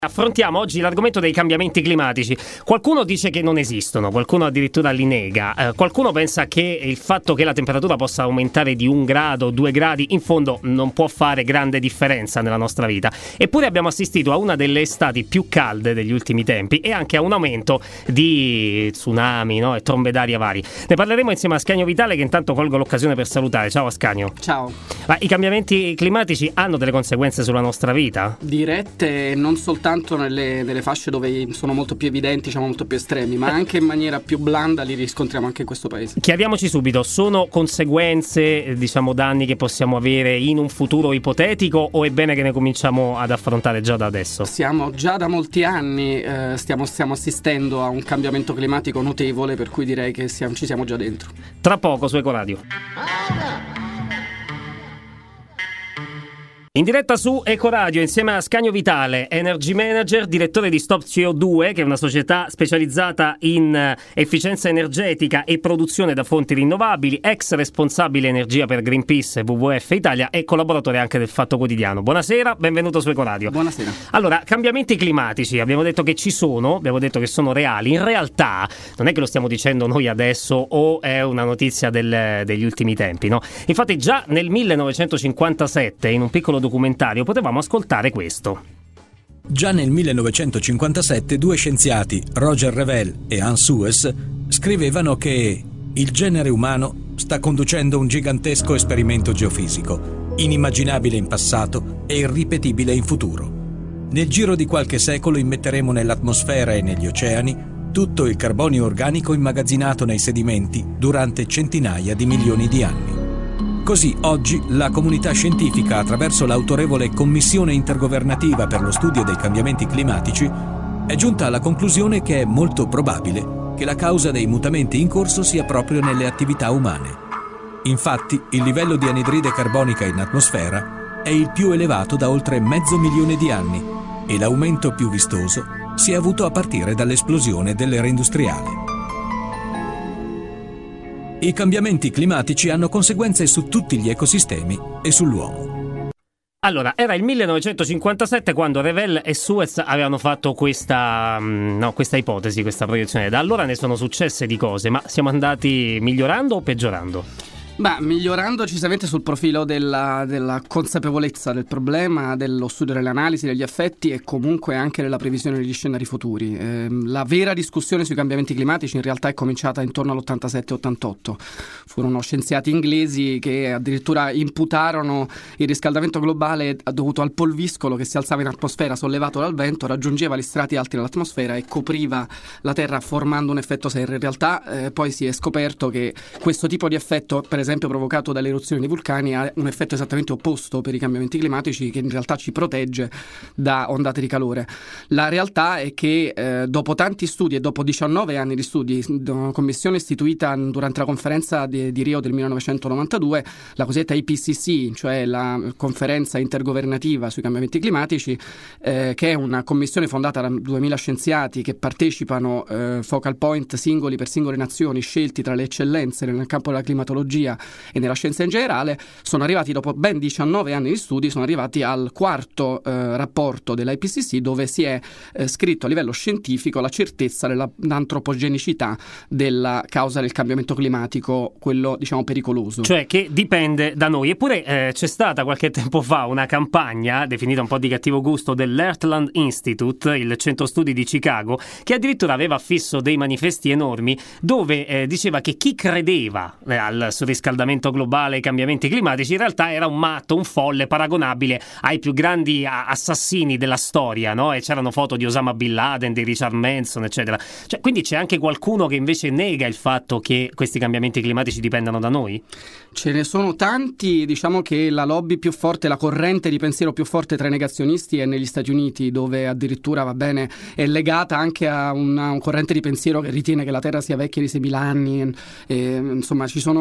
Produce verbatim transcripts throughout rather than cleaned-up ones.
Affrontiamo oggi l'argomento dei cambiamenti climatici. Qualcuno dice che non esistono, qualcuno addirittura li nega, eh, qualcuno pensa che il fatto che la temperatura possa aumentare di un grado, due gradi, in fondo non può fare grande differenza nella nostra vita. Eppure abbiamo assistito a una delle estati più calde degli ultimi tempi e anche a un aumento di tsunami, no? E trombe d'aria vari. Ne parleremo insieme a Ascanio Vitale, che intanto colgo l'occasione per salutare. Ciao Ascanio. Ciao. Ma i cambiamenti climatici hanno delle conseguenze sulla nostra vita? Dirette non soltanto nelle, nelle fasce dove sono molto più evidenti, diciamo molto più estremi, ma anche in maniera più blanda li riscontriamo anche in questo paese. Chiariamoci subito, sono conseguenze, diciamo danni che possiamo avere in un futuro ipotetico o è bene che ne cominciamo ad affrontare già da adesso? Siamo già da molti anni, eh, stiamo, stiamo assistendo a un cambiamento climatico notevole, per cui direi che siamo, ci siamo già dentro. Tra poco su Ecoradio. In diretta su Ecoradio insieme a Ascanio Vitale, Energy Manager, direttore di Stop C O due, che è una società specializzata in efficienza energetica e produzione da fonti rinnovabili, ex responsabile energia per Greenpeace e W W F Italia e collaboratore anche del Fatto Quotidiano. Buonasera, benvenuto su Ecoradio. Buonasera. Allora, cambiamenti climatici, abbiamo detto che ci sono, abbiamo detto che sono reali. In realtà non è che lo stiamo dicendo noi adesso o è una notizia del, degli ultimi tempi, no? Infatti già nel millenovecentocinquantasette, in un piccolo documentario, potevamo ascoltare questo. Già nel millenovecentocinquantasette due scienziati, Roger Revel e Hans Suess, scrivevano che il genere umano sta conducendo un gigantesco esperimento geofisico, inimmaginabile in passato e irripetibile in futuro. Nel giro di qualche secolo immetteremo nell'atmosfera e negli oceani tutto il carbonio organico immagazzinato nei sedimenti durante centinaia di milioni di anni. Così oggi la comunità scientifica, attraverso l'autorevole Commissione intergovernativa per lo studio dei cambiamenti climatici, è giunta alla conclusione che è molto probabile che la causa dei mutamenti in corso sia proprio nelle attività umane. Infatti, il livello di anidride carbonica in atmosfera è il più elevato da oltre mezzo milione di anni e l'aumento più vistoso si è avuto a partire dall'esplosione dell'era industriale. I cambiamenti climatici hanno conseguenze su tutti gli ecosistemi e sull'uomo. Allora, era il millenovecentocinquantasette quando Revel e Suess avevano fatto questa, no, questa ipotesi, questa proiezione. Da allora ne sono successe di cose, ma siamo andati migliorando o peggiorando? Beh, migliorando decisamente sul profilo della, della consapevolezza del problema, dello studio dell'analisi degli effetti e comunque anche della previsione degli scenari futuri. Eh, la vera discussione sui cambiamenti climatici in realtà è cominciata intorno all'ottantasette ottantotto. Furono scienziati inglesi che addirittura imputarono il riscaldamento globale dovuto al polviscolo che si alzava in atmosfera sollevato dal vento, raggiungeva gli strati alti dell'atmosfera e copriva la Terra formando un effetto serra. In realtà eh, poi si è scoperto che questo tipo di effetto, per esempio provocato dalle eruzioni dei vulcani, ha un effetto esattamente opposto per i cambiamenti climatici, che in realtà ci protegge da ondate di calore. La realtà è che eh, dopo tanti studi e dopo diciannove anni di studi, una commissione istituita durante la conferenza di, di Rio del millenovecentonovantadue, la cosiddetta I P C C, cioè la conferenza intergovernativa sui cambiamenti climatici, eh, che è una commissione fondata da duemila scienziati che partecipano, eh, focal point singoli per singole nazioni, scelti tra le eccellenze nel campo della climatologia e nella scienza in generale, sono arrivati dopo ben diciannove anni di studi, sono arrivati al quarto eh, rapporto dell'I P C C, dove si è eh, scritto a livello scientifico la certezza dell'antropogenicità della causa del cambiamento climatico, quello diciamo pericoloso. Cioè che dipende da noi. Eppure eh, c'è stata qualche tempo fa una campagna definita un po' di cattivo gusto dell'Earthland Institute, il centro studi di Chicago, che addirittura aveva affisso dei manifesti enormi dove eh, diceva che chi credeva eh, al surriscaldamento globale e ai cambiamenti climatici in realtà era un matto, un folle paragonabile ai più grandi assassini della storia, no? E c'erano foto di Osama Bin Laden, di Richard Manson, eccetera. Cioè, quindi c'è anche qualcuno che invece nega il fatto che questi cambiamenti climatici dipendano da noi? Ce ne sono tanti. Diciamo che la lobby più forte, la corrente di pensiero più forte tra i negazionisti è negli Stati Uniti, dove addirittura, va bene, è legata anche a una, una corrente di pensiero che ritiene che la Terra sia vecchia di seimila anni. E, insomma, ci sono una serie di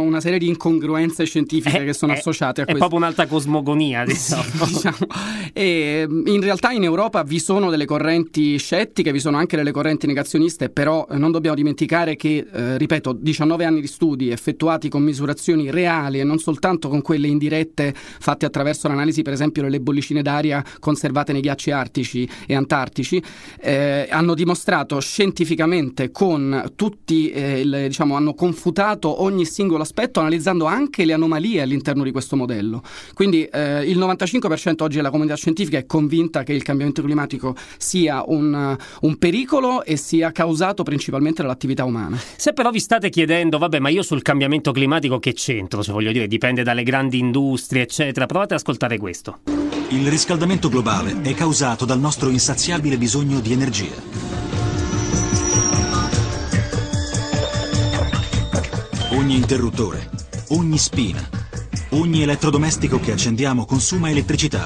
incongruenze scientifiche è, che sono è, associate a è questo. È proprio un'alta cosmogonia, diciamo. Sì, diciamo. E in realtà in Europa vi sono delle correnti scettiche, vi sono anche delle correnti negazioniste, però non dobbiamo dimenticare che, eh, ripeto, diciannove anni di studi effettuati con misurazioni reali e non soltanto con quelle indirette fatte attraverso l'analisi, per esempio, delle bollicine d'aria conservate nei ghiacci artici e antartici, eh, hanno dimostrato scientificamente con tutti, eh, le, diciamo, hanno confutato ogni singolo aspetto analizzando anche le anomalie all'interno di questo modello. Quindi eh, il novantacinque per cento oggi della comunità scientifica è convinta che il cambiamento climatico sia un, un pericolo e sia causato principalmente dall'attività umana. Se però vi state chiedendo, vabbè, ma io sul cambiamento climatico che c'entro? Cioè, voglio dire, dipende dalle grandi industrie, eccetera. Provate ad ascoltare questo. Il riscaldamento globale è causato dal nostro insaziabile bisogno di energia. Ogni interruttore, ogni spina, ogni elettrodomestico che accendiamo consuma elettricità.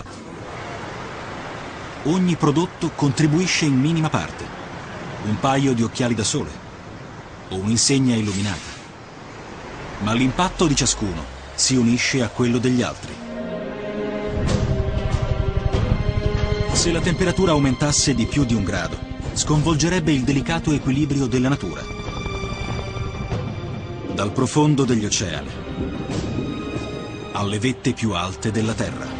Ogni prodotto contribuisce in minima parte. Un paio di occhiali da sole o un'insegna illuminata. Ma l'impatto di ciascuno si unisce a quello degli altri. Se la temperatura aumentasse di più di un grado, sconvolgerebbe il delicato equilibrio della natura. Dal profondo degli oceani alle vette più alte della Terra.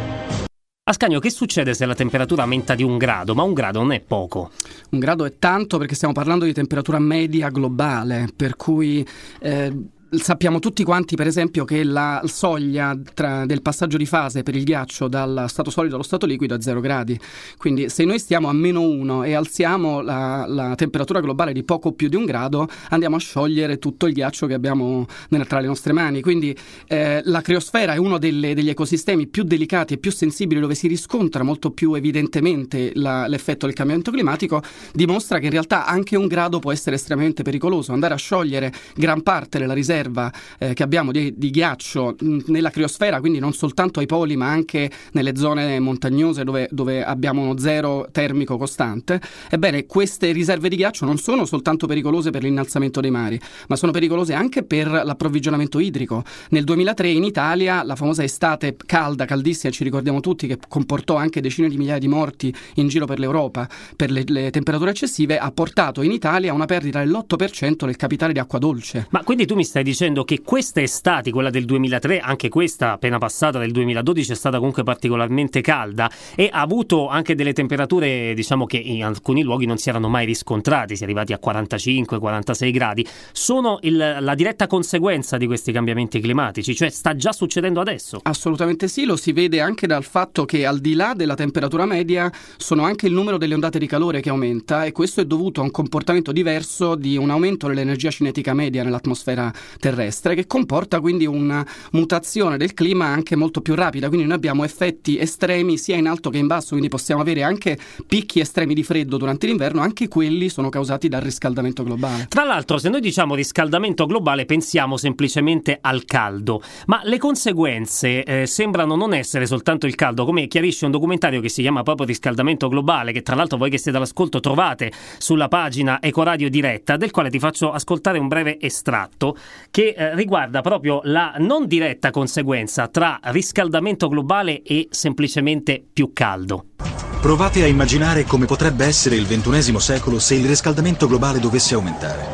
Ascanio, che succede se la temperatura aumenta di un grado? Ma un grado non è poco. Un grado è tanto perché stiamo parlando di temperatura media globale, per cui eh, sappiamo tutti quanti, per esempio, che la soglia tra, del passaggio di fase per il ghiaccio dal stato solido allo stato liquido è zero gradi. Quindi se noi stiamo a meno uno e alziamo la, la temperatura globale di poco più di un grado, andiamo a sciogliere tutto il ghiaccio che abbiamo nella, tra le nostre mani. Quindi eh, la criosfera è uno delle, degli ecosistemi più delicati e più sensibili, dove si riscontra molto più evidentemente la, l'effetto del cambiamento climatico. Dimostra che in realtà anche un grado può essere estremamente pericoloso. Andare a sciogliere gran parte della riserva Eh, che abbiamo di, di ghiaccio mh, nella criosfera, quindi non soltanto ai poli ma anche nelle zone montagnose dove, dove abbiamo uno zero termico costante. Ebbene, queste riserve di ghiaccio non sono soltanto pericolose per l'innalzamento dei mari, ma sono pericolose anche per l'approvvigionamento idrico. Nel duemilatré in Italia la famosa estate calda, caldissima, ci ricordiamo tutti, che comportò anche decine di migliaia di morti in giro per l'Europa per le, le temperature eccessive, ha portato in Italia una perdita dell'otto per cento del capitale di acqua dolce. Ma quindi tu mi stai dicendo che queste estati, quella del duemilatré, anche questa appena passata del duemiladodici, è stata comunque particolarmente calda e ha avuto anche delle temperature, diciamo, che in alcuni luoghi non si erano mai riscontrati, si è arrivati a quarantacinque quarantasei gradi, sono il, la diretta conseguenza di questi cambiamenti climatici, cioè sta già succedendo adesso? Assolutamente sì, lo si vede anche dal fatto che al di là della temperatura media sono anche il numero delle ondate di calore che aumenta, e questo è dovuto a un comportamento diverso di un aumento dell'energia cinetica media nell'atmosfera terrestre, che comporta quindi una mutazione del clima anche molto più rapida. Quindi noi abbiamo effetti estremi sia in alto che in basso, quindi possiamo avere anche picchi estremi di freddo durante l'inverno, anche quelli sono causati dal riscaldamento globale. Tra l'altro, se noi diciamo riscaldamento globale pensiamo semplicemente al caldo, ma le conseguenze eh, sembrano non essere soltanto il caldo, come chiarisce un documentario che si chiama proprio Riscaldamento globale, che tra l'altro voi che siete all'ascolto trovate sulla pagina Ecoradio Diretta, del quale ti faccio ascoltare un breve estratto che eh, riguarda proprio la non diretta conseguenza tra riscaldamento globale e semplicemente più caldo. Provate a immaginare come potrebbe essere il ventunesimo secolo se il riscaldamento globale dovesse aumentare.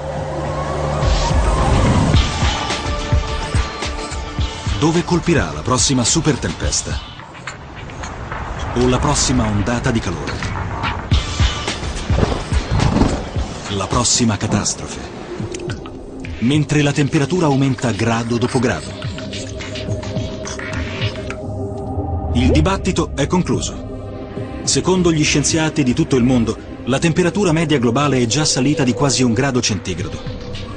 Dove colpirà la prossima super tempesta? O la prossima ondata di calore? La prossima catastrofe? Mentre la temperatura aumenta grado dopo grado. Il dibattito è concluso. Secondo gli scienziati di tutto il mondo, la temperatura media globale è già salita di quasi un grado centigrado.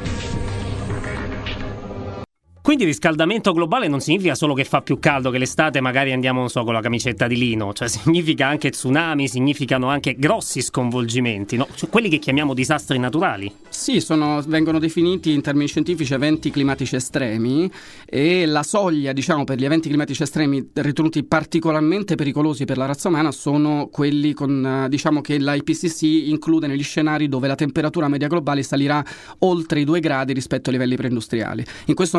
Quindi riscaldamento globale non significa solo che fa più caldo, che l'estate magari andiamo, non so, con la camicetta di lino, cioè significa anche tsunami, significano anche grossi sconvolgimenti, no? Cioè, quelli che chiamiamo disastri naturali. Sì, sono, vengono definiti in termini scientifici eventi climatici estremi, e la soglia, diciamo, per gli eventi climatici estremi ritenuti particolarmente pericolosi per la razza umana sono quelli con, diciamo, che l'I P C C include negli scenari dove la temperatura media globale salirà oltre i due gradi rispetto ai livelli preindustriali. In questo momento abbiamo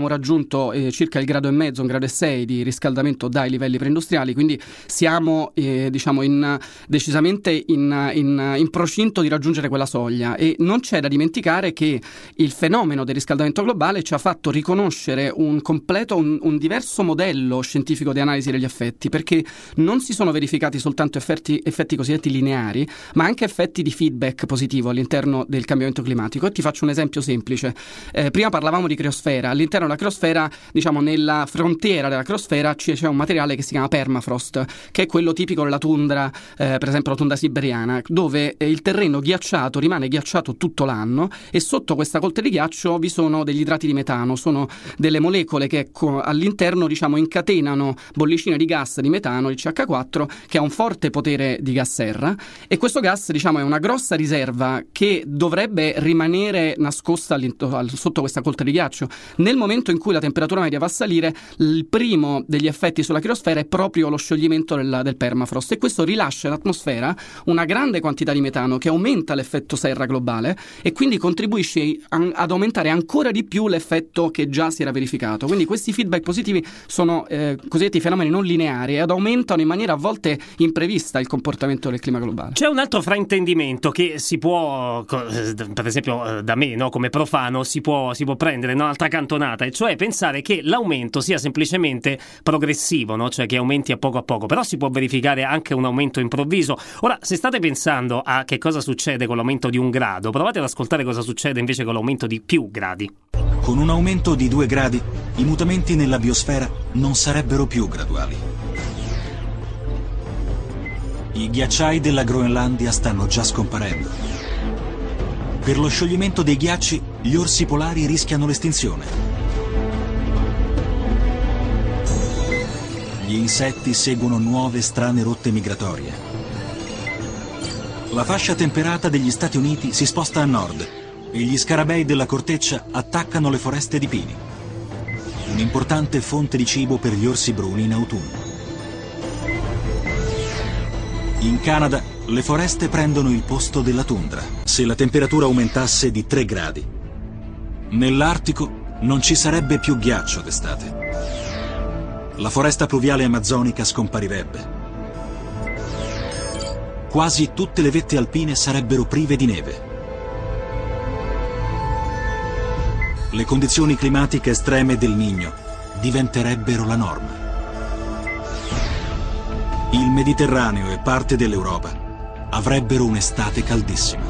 abbiamo raggiunto eh, circa il grado e mezzo, un grado e sei di riscaldamento dai livelli preindustriali, quindi siamo eh, diciamo in, decisamente in, in, in procinto di raggiungere quella soglia, e non c'è da dimenticare che il fenomeno del riscaldamento globale ci ha fatto riconoscere un completo, un, un diverso modello scientifico di analisi degli effetti, perché non si sono verificati soltanto effetti, effetti cosiddetti lineari, ma anche effetti di feedback positivo all'interno del cambiamento climatico. E ti faccio un esempio semplice. Eh, prima parlavamo di criosfera. All'interno della criosfera, diciamo nella frontiera della criosfera, c'è un materiale che si chiama permafrost, che è quello tipico della tundra, eh, per esempio la tundra siberiana, dove eh, il terreno ghiacciato rimane ghiacciato tutto l'anno, e sotto questa coltre di ghiaccio vi sono degli idrati di metano, sono delle molecole che co- all'interno diciamo incatenano bollicine di gas di metano, il C H quattro, che ha un forte potere di gas serra, e questo gas diciamo è una grossa riserva che dovrebbe rimanere nascosta sotto questa coltre di ghiaccio. Nel momento in cui la temperatura media va a salire, il primo degli effetti sulla criosfera è proprio lo scioglimento del, del permafrost, e questo rilascia in atmosfera una grande quantità di metano che aumenta l'effetto serra globale e quindi contribuisce ad aumentare ancora di più l'effetto che già si era verificato. Quindi questi feedback positivi sono eh, cosiddetti fenomeni non lineari ed aumentano in maniera a volte imprevista il comportamento del clima globale. C'è un altro fraintendimento che si può, per esempio da me, no, come profano, si può, si può prendere un'altra cantonata, e cioè pensare che l'aumento sia semplicemente progressivo, no? Cioè che aumenti a poco a poco, però si può verificare anche un aumento improvviso. Ora, se state pensando a che cosa succede con l'aumento di un grado, provate ad ascoltare cosa succede invece con l'aumento di più gradi. Con un aumento di due gradi, i mutamenti nella biosfera non sarebbero più graduali. I ghiacciai della Groenlandia stanno già scomparendo. Per lo scioglimento dei ghiacci, gli orsi polari rischiano l'estinzione. Gli insetti seguono nuove strane rotte migratorie. La fascia temperata degli Stati Uniti si sposta a nord e gli scarabei della corteccia attaccano le foreste di pini, un'importante fonte di cibo per gli orsi bruni in autunno. In Canada le foreste prendono il posto della tundra se la temperatura aumentasse di tre gradi. Nell'Artico non ci sarebbe più ghiaccio d'estate. La foresta pluviale amazzonica scomparirebbe. Quasi tutte le vette alpine sarebbero prive di neve. Le condizioni climatiche estreme del Niño diventerebbero la norma. Il Mediterraneo e parte dell'Europa avrebbero un'estate caldissima.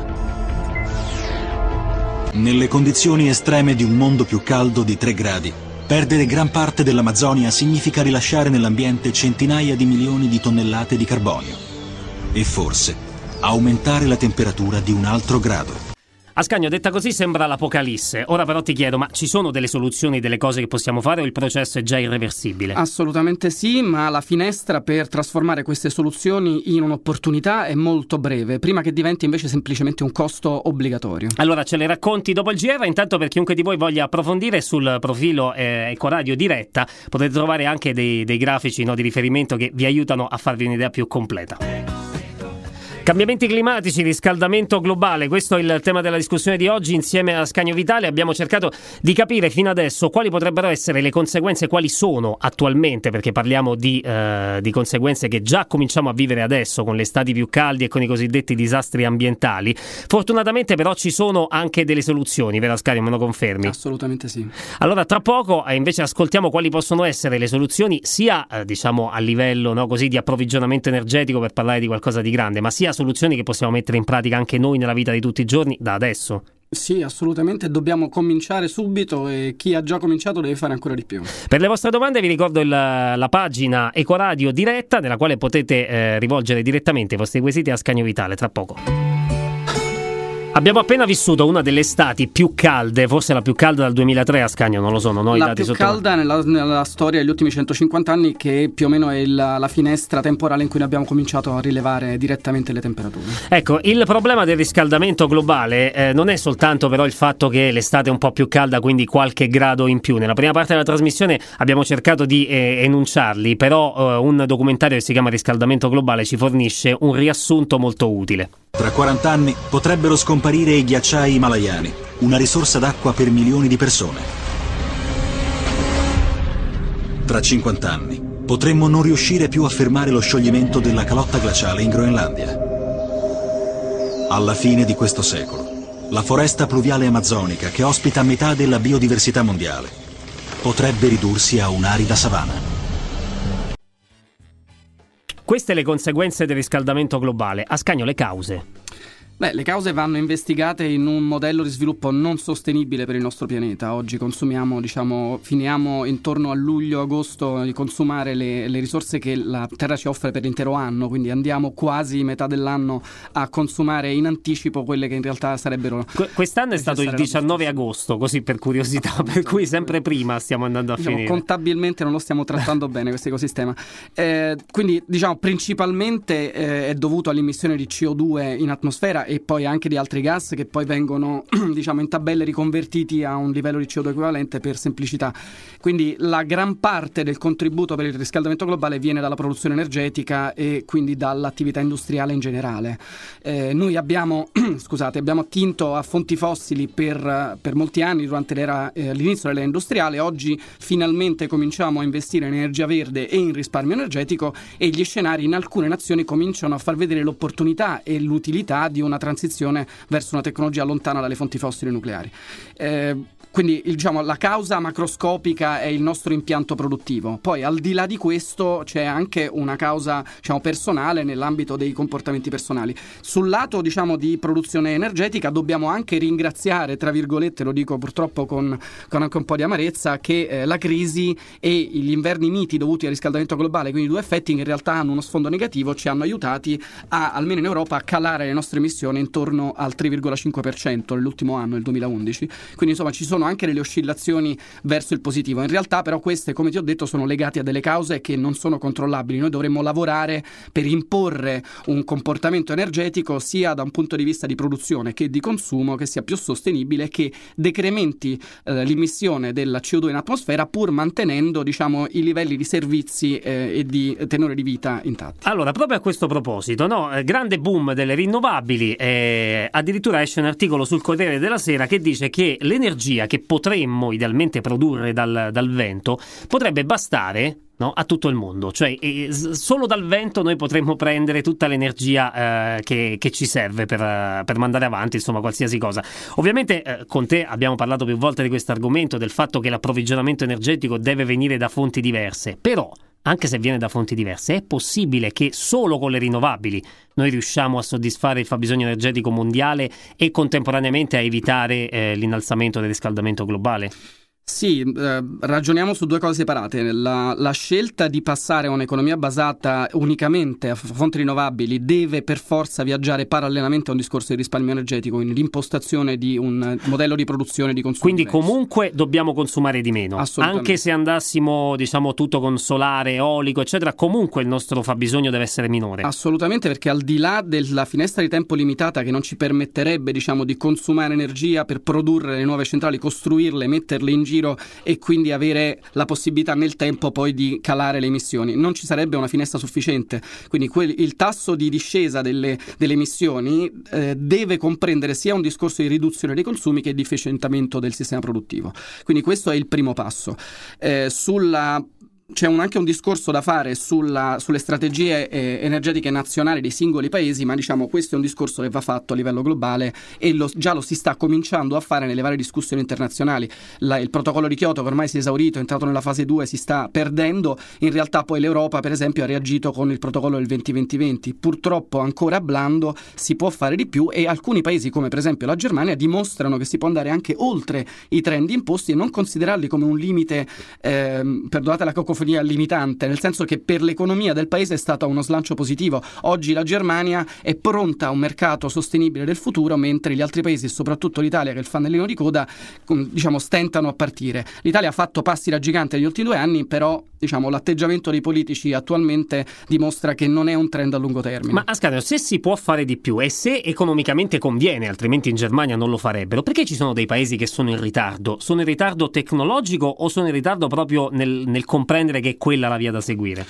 Nelle condizioni estreme di un mondo più caldo di tre gradi, perdere gran parte dell'Amazzonia significa rilasciare nell'ambiente centinaia di milioni di tonnellate di carbonio e forse aumentare la temperatura di un altro grado. Ascanio, detta così sembra l'apocalisse. Ora però ti chiedo, ma ci sono delle soluzioni, delle cose che possiamo fare, o il processo è già irreversibile? Assolutamente sì, ma la finestra per trasformare queste soluzioni in un'opportunità è molto breve, prima che diventi invece semplicemente un costo obbligatorio. Allora ce le racconti dopo il G R. Intanto, per chiunque di voi voglia approfondire, sul profilo eh, Ecoradio Diretta potete trovare anche dei, dei grafici, no, di riferimento che vi aiutano a farvi un'idea più completa. Cambiamenti climatici, riscaldamento globale, questo è il tema della discussione di oggi. Insieme a Ascanio Vitale abbiamo cercato di capire fino adesso quali potrebbero essere le conseguenze, quali sono attualmente, perché parliamo di, eh, di conseguenze che già cominciamo a vivere adesso con le estati più caldi e con i cosiddetti disastri ambientali. Fortunatamente però ci sono anche delle soluzioni, vero Ascanio, me lo confermi? Assolutamente sì. Allora tra poco eh, invece ascoltiamo quali possono essere le soluzioni, sia eh, diciamo a livello, no, così di approvvigionamento energetico, per parlare di qualcosa di grande, ma sia soluzioni che possiamo mettere in pratica anche noi nella vita di tutti i giorni da adesso. Sì, assolutamente, dobbiamo cominciare subito e chi ha già cominciato deve fare ancora di più. Per le vostre domande vi ricordo il, la pagina Ecoradio Diretta, nella quale potete eh, rivolgere direttamente i vostri quesiti a Ascanio Vitale tra poco. Abbiamo appena vissuto una delle estati più calde, forse la più calda dal duemilatré, Ascanio, non lo so, non ho i la dati più sotto. calda nella, nella storia degli ultimi centocinquanta anni, che più o meno è la, la finestra temporale in cui abbiamo cominciato a rilevare direttamente le temperature. Ecco, il problema del riscaldamento globale eh, non è soltanto però il fatto che l'estate è un po' più calda, quindi qualche grado in più. Nella prima parte della trasmissione abbiamo cercato di eh, enunciarli, però eh, un documentario che si chiama Riscaldamento globale ci fornisce un riassunto molto utile. Tra quaranta anni potrebbero scomparire i ghiacciai himalayani, una risorsa d'acqua per milioni di persone. Tra cinquanta anni potremmo non riuscire più a fermare lo scioglimento della calotta glaciale in Groenlandia. Alla fine di questo secolo, la foresta pluviale amazzonica, che ospita metà della biodiversità mondiale, potrebbe ridursi a un'arida savana. Queste le conseguenze del riscaldamento globale. Ascanio, le cause? Beh, le cause vanno investigate in un modello di sviluppo non sostenibile per il nostro pianeta. Oggi consumiamo, diciamo, finiamo intorno a luglio-agosto di consumare le, le risorse che la Terra ci offre per l'intero anno, quindi andiamo quasi metà dell'anno a consumare in anticipo quelle che in realtà sarebbero... Que- quest'anno è stato il diciannove agosto, così per curiosità, per cui sempre prima stiamo andando a diciamo, finire. Contabilmente non lo stiamo trattando bene questo ecosistema. Eh, quindi, diciamo, principalmente eh, è dovuto all'emissione di C O due in atmosfera e poi anche di altri gas che poi vengono diciamo in tabelle riconvertiti a un livello di C O due equivalente per semplicità. Quindi la gran parte del contributo per il riscaldamento globale viene dalla produzione energetica e quindi dall'attività industriale in generale. Eh, noi abbiamo scusate, abbiamo attinto a fonti fossili per, per molti anni durante l'era, eh, l'inizio dell'era industriale. Oggi finalmente cominciamo a investire in energia verde e in risparmio energetico e gli scenari in alcune nazioni cominciano a far vedere l'opportunità e l'utilità di una transizione verso una tecnologia lontana dalle fonti fossili nucleari. Eh, quindi diciamo, la causa macroscopica è il nostro impianto produttivo. Poi al di là di questo c'è anche una causa diciamo, personale nell'ambito dei comportamenti personali. Sul lato diciamo, di produzione energetica dobbiamo anche ringraziare, tra virgolette, lo dico purtroppo con, con anche un po' di amarezza, che eh, la crisi e gli inverni miti dovuti al riscaldamento globale, quindi due effetti che in realtà hanno uno sfondo negativo, ci hanno aiutati a, almeno in Europa, a calare le nostre emissioni intorno al tre virgola cinque per cento nell'ultimo anno, il duemilaundici. Quindi insomma ci sono anche delle oscillazioni verso il positivo. In realtà però queste, come ti ho detto, sono legate a delle cause che non sono controllabili. Noi dovremmo lavorare per imporre un comportamento energetico sia da un punto di vista di produzione che di consumo che sia più sostenibile, che decrementi eh, l'emissione della C O due in atmosfera pur mantenendo diciamo i livelli di servizi eh, e di tenore di vita intatti. Allora, proprio a questo proposito, no? Eh, grande boom delle rinnovabili, eh, addirittura esce un articolo sul Corriere della Sera che dice che l'energia che potremmo idealmente produrre dal, dal vento potrebbe bastare, no, a tutto il mondo, cioè eh, solo dal vento noi potremmo prendere tutta l'energia eh, che, che ci serve per, uh, per mandare avanti insomma qualsiasi cosa. Ovviamente eh, con te abbiamo parlato più volte di questo argomento, del fatto che l'approvvigionamento energetico deve venire da fonti diverse, però anche se viene da fonti diverse, è possibile che solo con le rinnovabili noi riusciamo a soddisfare il fabbisogno energetico mondiale e contemporaneamente a evitare eh, l'innalzamento del riscaldamento globale? Sì, eh, ragioniamo su due cose separate. La, la scelta di passare a un'economia basata unicamente a fonti rinnovabili deve per forza viaggiare parallelamente a un discorso di risparmio energetico, quindi l'impostazione di un modello di produzione di consumo. Quindi diverso. Comunque dobbiamo consumare di meno, anche se andassimo diciamo tutto con solare, eolico eccetera, comunque il nostro fabbisogno deve essere minore. Assolutamente, perché al di là della finestra di tempo limitata che non ci permetterebbe diciamo di consumare energia per produrre le nuove centrali, costruirle, metterle in giro e quindi avere la possibilità nel tempo poi di calare le emissioni, non ci sarebbe una finestra sufficiente. Quindi quel, il tasso di discesa delle, delle emissioni eh, deve comprendere sia un discorso di riduzione dei consumi che di efficientamento del sistema produttivo. Quindi questo è il primo passo. Eh, sulla C'è un, anche un discorso da fare sulla, sulle strategie eh, energetiche nazionali dei singoli paesi, ma diciamo questo è un discorso che va fatto a livello globale e lo, già lo si sta cominciando a fare nelle varie discussioni internazionali. La, il protocollo di Kyoto, che ormai si è esaurito, è entrato nella fase due, si sta perdendo. In realtà poi l'Europa, per esempio, ha reagito con il protocollo del venti venti venti, purtroppo ancora blando, si può fare di più e alcuni paesi, come per esempio la Germania, dimostrano che si può andare anche oltre i trend imposti e non considerarli come un limite, ehm, perdonate la cacofonia, limitante, nel senso che per l'economia del paese è stato uno slancio positivo. Oggi la Germania è pronta a un mercato sostenibile del futuro, mentre gli altri paesi, soprattutto l'Italia che è il fanalino di coda, diciamo stentano a partire. L'Italia ha fatto passi da gigante negli ultimi due anni, però diciamo l'atteggiamento dei politici attualmente dimostra che non è un trend a lungo termine. Ma Ascanio, se si può fare di più e se economicamente conviene, altrimenti in Germania non lo farebbero, perché ci sono dei paesi che sono in ritardo? Sono in ritardo tecnologico o sono in ritardo proprio nel, nel comprendere che è quella la via da seguire?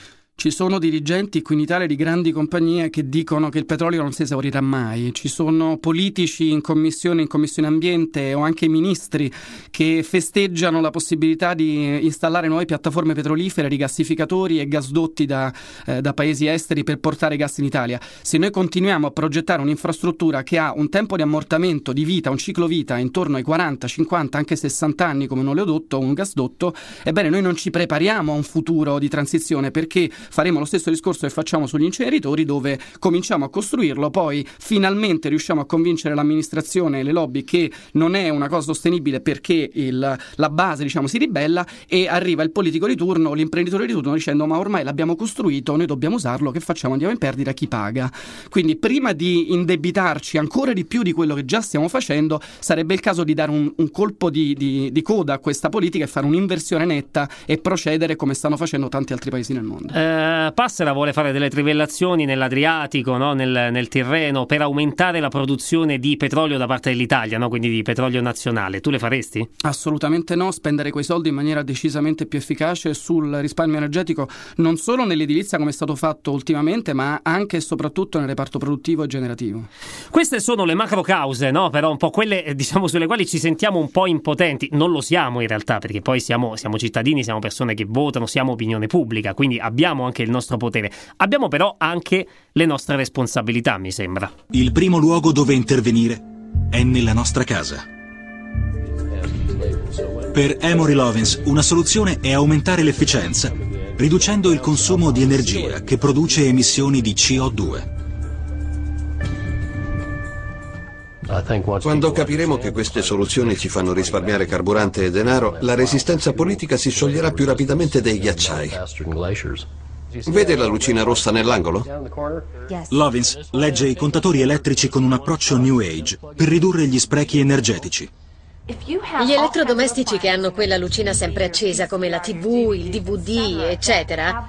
Ci sono dirigenti qui in Italia di grandi compagnie che dicono che il petrolio non si esaurirà mai. Ci sono politici in commissione, in commissione ambiente o anche ministri che festeggiano la possibilità di installare nuove piattaforme petrolifere, rigassificatori e gasdotti da, eh, da paesi esteri per portare gas in Italia. Se noi continuiamo a progettare un'infrastruttura che ha un tempo di ammortamento, di vita, un ciclo vita intorno ai quaranta, cinquanta, anche sessanta anni come un oleodotto o un gasdotto, ebbene noi non ci prepariamo a un futuro di transizione, perché faremo lo stesso discorso che facciamo sugli inceneritori, dove cominciamo a costruirlo, poi finalmente riusciamo a convincere l'amministrazione e le lobby che non è una cosa sostenibile perché il, la base, diciamo, si ribella, e arriva il politico di turno o l'imprenditore di turno dicendo ma ormai l'abbiamo costruito, noi dobbiamo usarlo, che facciamo? Andiamo in perdita, chi paga? Quindi prima di indebitarci ancora di più di quello che già stiamo facendo, sarebbe il caso di dare un, un colpo di, di, di coda a questa politica e fare un'inversione netta e procedere come stanno facendo tanti altri paesi nel mondo. Eh, Passera vuole fare delle trivellazioni nell'Adriatico, no? nel, nel Tirreno, per aumentare la produzione di petrolio da parte dell'Italia, no? Quindi di petrolio nazionale. Tu le faresti? Assolutamente no, spendere quei soldi in maniera decisamente più efficace sul risparmio energetico, non solo nell'edilizia come è stato fatto ultimamente, ma anche e soprattutto nel reparto produttivo e generativo. Queste sono le macro cause, no? Però un po' quelle, diciamo, sulle quali ci sentiamo un po' impotenti. Non lo siamo in realtà, perché poi siamo, siamo cittadini, siamo persone che votano, siamo opinione pubblica, quindi abbiamo anche il nostro potere. Abbiamo però anche le nostre responsabilità, mi sembra. Il primo luogo dove intervenire è nella nostra casa. Per Amory Lovins una soluzione è aumentare l'efficienza, riducendo il consumo di energia che produce emissioni di C O due. Quando capiremo che queste soluzioni ci fanno risparmiare carburante e denaro, la resistenza politica si scioglierà più rapidamente dei ghiacciai. Vede la lucina rossa nell'angolo? Lovins legge i contatori elettrici con un approccio New Age per ridurre gli sprechi energetici. Gli elettrodomestici che hanno quella lucina sempre accesa, come la tivù, il D V D, eccetera,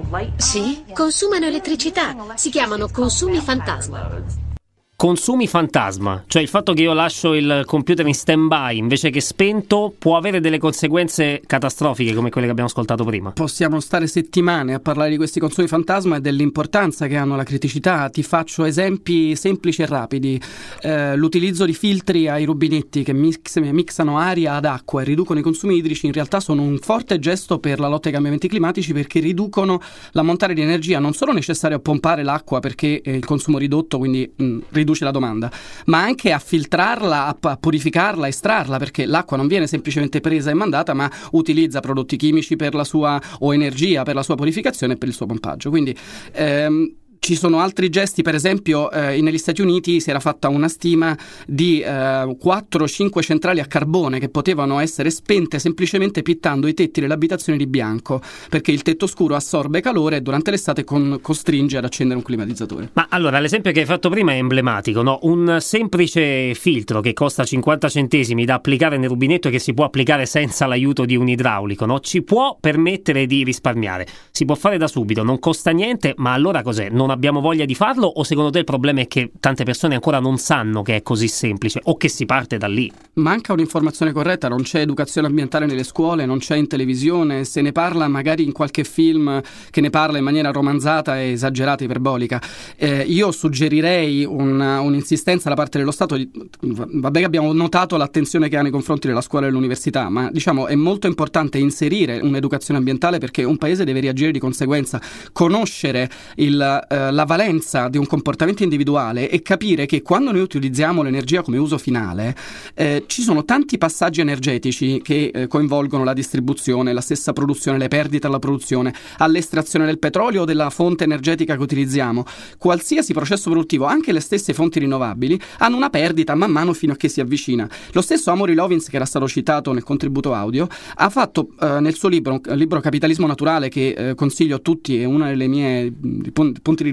sì, consumano elettricità. Si chiamano consumi fantasma. Consumi fantasma, cioè il fatto che io lascio il computer in stand-by invece che spento può avere delle conseguenze catastrofiche come quelle che abbiamo ascoltato prima. Possiamo stare settimane a parlare di questi consumi fantasma e dell'importanza che hanno la criticità. Ti faccio esempi semplici e rapidi. Eh, l'utilizzo di filtri ai rubinetti che mix, mixano aria ad acqua e riducono i consumi idrici in realtà sono un forte gesto per la lotta ai cambiamenti climatici, perché riducono l'ammontare di energia non solo necessario a pompare l'acqua perché eh, il consumo ridotto, quindi mh, riduce la domanda, ma anche a filtrarla, a, a purificarla, a estrarla, perché l'acqua non viene semplicemente presa e mandata, ma utilizza prodotti chimici per la sua, o energia per la sua purificazione e per il suo pompaggio. Quindi ehm, ci sono altri gesti, per esempio eh, negli Stati Uniti si era fatta una stima di eh, quattro o cinque centrali a carbone che potevano essere spente semplicemente pittando i tetti delle abitazioni di bianco, perché il tetto scuro assorbe calore e durante l'estate con, costringe ad accendere un climatizzatore. Ma allora l'esempio che hai fatto prima è emblematico, no? Un semplice filtro che costa cinquanta centesimi da applicare nel rubinetto e che si può applicare senza l'aiuto di un idraulico, no? Ci può permettere di risparmiare, si può fare da subito, non costa niente, ma allora cos'è? Non abbiamo voglia di farlo, o secondo te il problema è che tante persone ancora non sanno che è così semplice o che si parte da lì? Manca un'informazione corretta, non c'è educazione ambientale nelle scuole, non c'è in televisione, se ne parla magari in qualche film che ne parla in maniera romanzata e esagerata, iperbolica. Eh, io suggerirei una, un'insistenza da parte dello Stato. Vabbè che abbiamo notato l'attenzione che ha nei confronti della scuola e dell'università, ma diciamo è molto importante inserire un'educazione ambientale, perché un paese deve reagire di conseguenza, conoscere il eh, la valenza di un comportamento individuale e capire che quando noi utilizziamo l'energia come uso finale eh, ci sono tanti passaggi energetici che eh, coinvolgono la distribuzione, la stessa produzione, le perdite alla produzione, all'estrazione del petrolio o della fonte energetica che utilizziamo. Qualsiasi processo produttivo, anche le stesse fonti rinnovabili, hanno una perdita man mano fino a che si avvicina. Lo stesso Amory Lovins, che era stato citato nel contributo audio, ha fatto eh, nel suo libro, un libro Capitalismo Naturale, che eh, consiglio a tutti, è uno dei miei punti di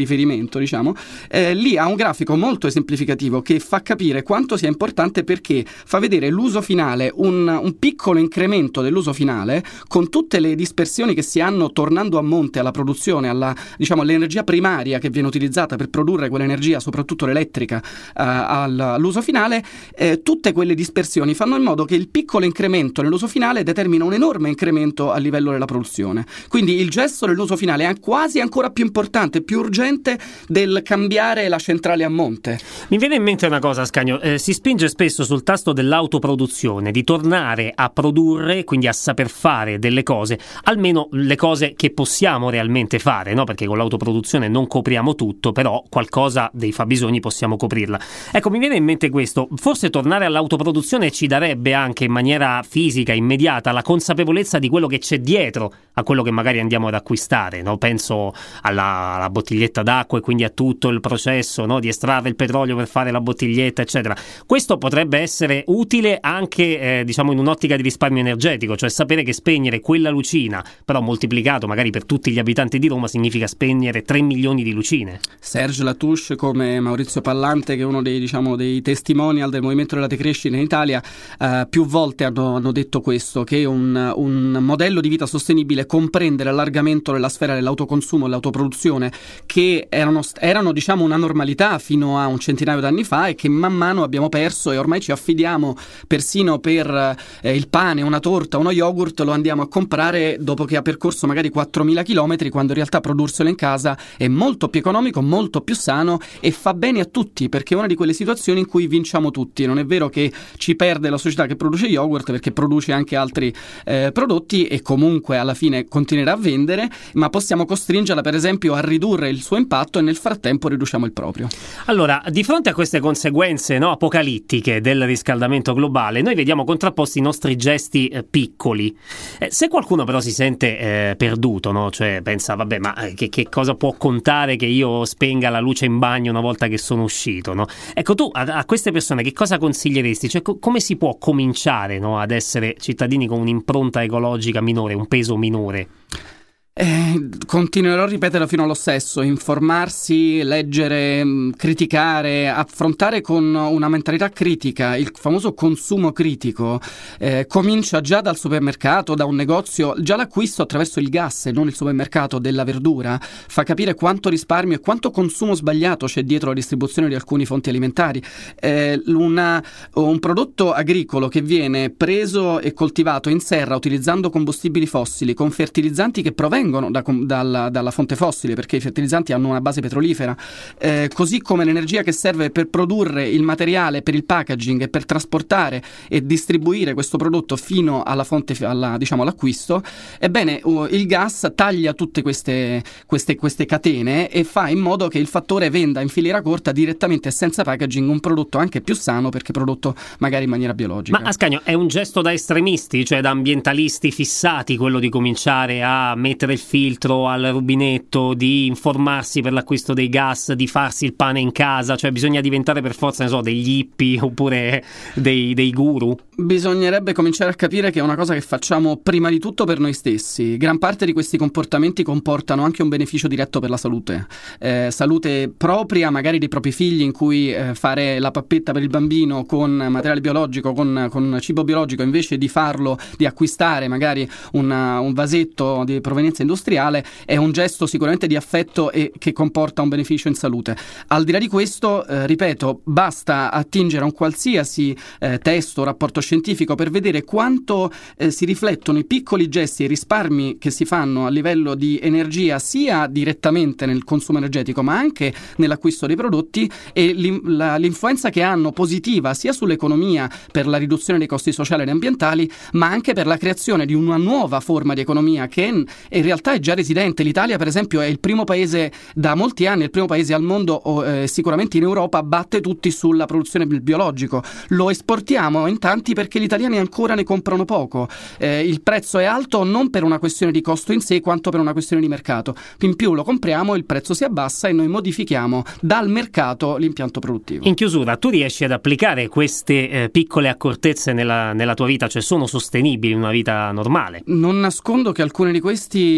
riferimento, diciamo, eh, lì ha un grafico molto esemplificativo che fa capire quanto sia importante, perché fa vedere l'uso finale, un, un piccolo incremento dell'uso finale con tutte le dispersioni che si hanno tornando a monte alla produzione, alla, diciamo, all'energia primaria che viene utilizzata per produrre quell'energia, soprattutto l'elettrica, eh, all'uso finale. Eh, tutte quelle dispersioni fanno in modo che il piccolo incremento nell'uso finale determina un enorme incremento a livello della produzione. Quindi il gesto dell'uso finale è quasi ancora più importante, più urgente del cambiare la centrale a monte. Mi viene in mente una cosa, Ascanio, eh, si spinge spesso sul tasto dell'autoproduzione, di tornare a produrre, quindi a saper fare delle cose, almeno le cose che possiamo realmente fare, no? Perché con l'autoproduzione non copriamo tutto, però qualcosa dei fabbisogni possiamo coprirla. Ecco, mi viene in mente questo, forse tornare all'autoproduzione ci darebbe anche in maniera fisica, immediata, la consapevolezza di quello che c'è dietro a quello che magari andiamo ad acquistare, no? Penso alla, alla bottiglietta d'acqua e quindi a tutto il processo, no? Di estrarre il petrolio per fare la bottiglietta, eccetera. Questo potrebbe essere utile anche eh, diciamo in un'ottica di risparmio energetico, cioè sapere che spegnere quella lucina, però moltiplicato magari per tutti gli abitanti di Roma, significa spegnere tre milioni di lucine. Serge Latouche, come Maurizio Pallante, che è uno dei, diciamo, dei testimonial del movimento della decrescita in Italia, eh, più volte hanno, hanno detto questo, che un, un modello di vita sostenibile comprende l'allargamento della sfera dell'autoconsumo e dell'autoproduzione, che erano, erano diciamo una normalità fino a un centinaio d'anni fa e che man mano abbiamo perso, e ormai ci affidiamo persino per eh, il pane, una torta, uno yogurt, lo andiamo a comprare dopo che ha percorso magari quattromila chilometri, quando in realtà produrselo in casa è molto più economico, molto più sano e fa bene a tutti, perché è una di quelle situazioni in cui vinciamo tutti. Non è vero che ci perde la società che produce yogurt, perché produce anche altri eh, prodotti e comunque alla fine continuerà a vendere, ma possiamo costringerla per esempio a ridurre il suo impatto e nel frattempo riduciamo il proprio. Allora, di fronte a queste conseguenze, no, apocalittiche del riscaldamento globale, noi vediamo contrapposti i nostri gesti eh, piccoli. Eh, se qualcuno però si sente eh, perduto, no? Cioè pensa, vabbè, ma che, che cosa può contare che io spenga la luce in bagno una volta che sono uscito, no? Ecco, tu a, a queste persone che cosa consiglieresti? Cioè co- come si può cominciare, no, ad essere cittadini con un'impronta ecologica minore, un peso minore? Eh, continuerò a ripeterlo fino allo stesso: informarsi, leggere, criticare, affrontare con una mentalità critica. Il famoso consumo critico eh, comincia già dal supermercato, da un negozio. Già l'acquisto attraverso il gas e non il supermercato della verdura fa capire quanto risparmio e quanto consumo sbagliato c'è dietro la distribuzione di alcuni fonti alimentari. Eh, una, un prodotto agricolo che viene preso e coltivato in serra utilizzando combustibili fossili con fertilizzanti che provengono Da, dalla, dalla fonte fossile, perché i fertilizzanti hanno una base petrolifera, eh, così come l'energia che serve per produrre il materiale per il packaging e per trasportare e distribuire questo prodotto fino alla fonte, alla, diciamo all'acquisto. Ebbene, uh, il gas taglia tutte queste, queste, queste catene e fa in modo che il fattore venda in filiera corta direttamente e senza packaging un prodotto anche più sano, perché prodotto magari in maniera biologica. Ma Ascanio, è un gesto da estremisti, cioè da ambientalisti fissati, quello di cominciare a mettere il filtro al rubinetto, di informarsi per l'acquisto dei gas, di farsi il pane in casa? Cioè bisogna diventare per forza, ne so, degli hippie oppure dei, dei guru? Bisognerebbe cominciare a capire che è una cosa che facciamo prima di tutto per noi stessi. Gran parte di questi comportamenti comportano anche un beneficio diretto per la salute, eh, salute propria magari dei propri figli, in cui eh, fare la pappetta per il bambino con materiale biologico, con, con cibo biologico, invece di farlo, di acquistare magari una, un vasetto di provenienza industriale, è un gesto sicuramente di affetto e che comporta un beneficio in salute. Al di là di questo, eh, ripeto, basta attingere a un qualsiasi eh, testo o rapporto scientifico per vedere quanto eh, si riflettono i piccoli gesti e i risparmi che si fanno a livello di energia, sia direttamente nel consumo energetico ma anche nell'acquisto dei prodotti, e l'in- la, l'influenza che hanno positiva sia sull'economia per la riduzione dei costi sociali ed ambientali, ma anche per la creazione di una nuova forma di economia che in, in realtà è già residente. L'Italia per esempio è il primo paese da molti anni, il primo paese al mondo, o eh, sicuramente in Europa, batte tutti sulla produzione del biologico. Lo esportiamo in tanti perché gli italiani ancora ne comprano poco. Eh, il prezzo è alto non per una questione di costo in sé quanto per una questione di mercato. In più lo compriamo, il prezzo si abbassa e noi modifichiamo dal mercato l'impianto produttivo. In chiusura, tu riesci ad applicare queste eh, piccole accortezze nella, nella tua vita? Cioè sono sostenibili in una vita normale? Non nascondo che alcuni di questi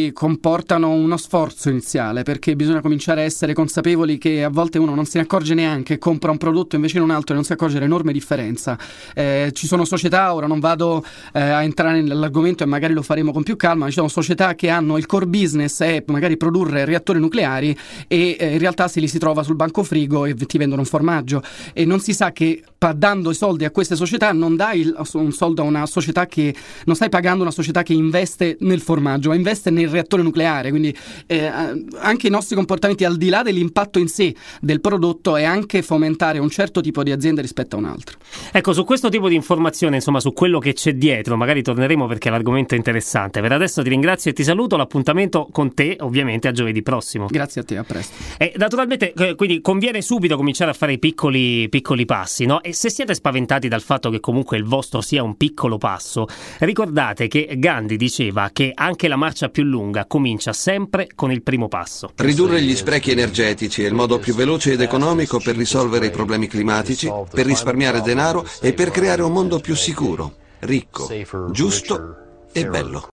rinnovabili comportano uno sforzo iniziale, perché bisogna cominciare a essere consapevoli che a volte uno non se ne accorge neanche, compra un prodotto invece in un altro e non si accorge l'enorme differenza. Eh, ci sono società, ora non vado eh, a entrare nell'argomento e magari lo faremo con più calma, ma ci sono società che hanno il core business è magari produrre reattori nucleari e eh, in realtà se li si trova sul banco frigo e ti vendono un formaggio, e non si sa che dando i soldi a queste società non dai il, un soldo a una società che non stai pagando una società che investe nel formaggio, ma investe nel reattore nucleare. Quindi eh, anche i nostri comportamenti, al di là dell'impatto in sé del prodotto, è anche fomentare un certo tipo di azienda rispetto a un altro. Ecco, su questo tipo di informazione, insomma, su quello che c'è dietro, magari torneremo perché l'argomento è interessante. Per adesso ti ringrazio e ti saluto. L'appuntamento con te ovviamente a giovedì prossimo. Grazie a te, a presto. E naturalmente quindi conviene subito cominciare a fare i piccoli, piccoli passi, no? E se siete spaventati dal fatto che comunque il vostro sia un piccolo passo, ricordate che Gandhi diceva che anche la marcia più lunga comincia sempre con il primo passo. Ridurre gli sprechi energetici è il modo più veloce ed economico per risolvere i problemi climatici, per risparmiare denaro e per creare un mondo più sicuro, ricco, giusto e bello.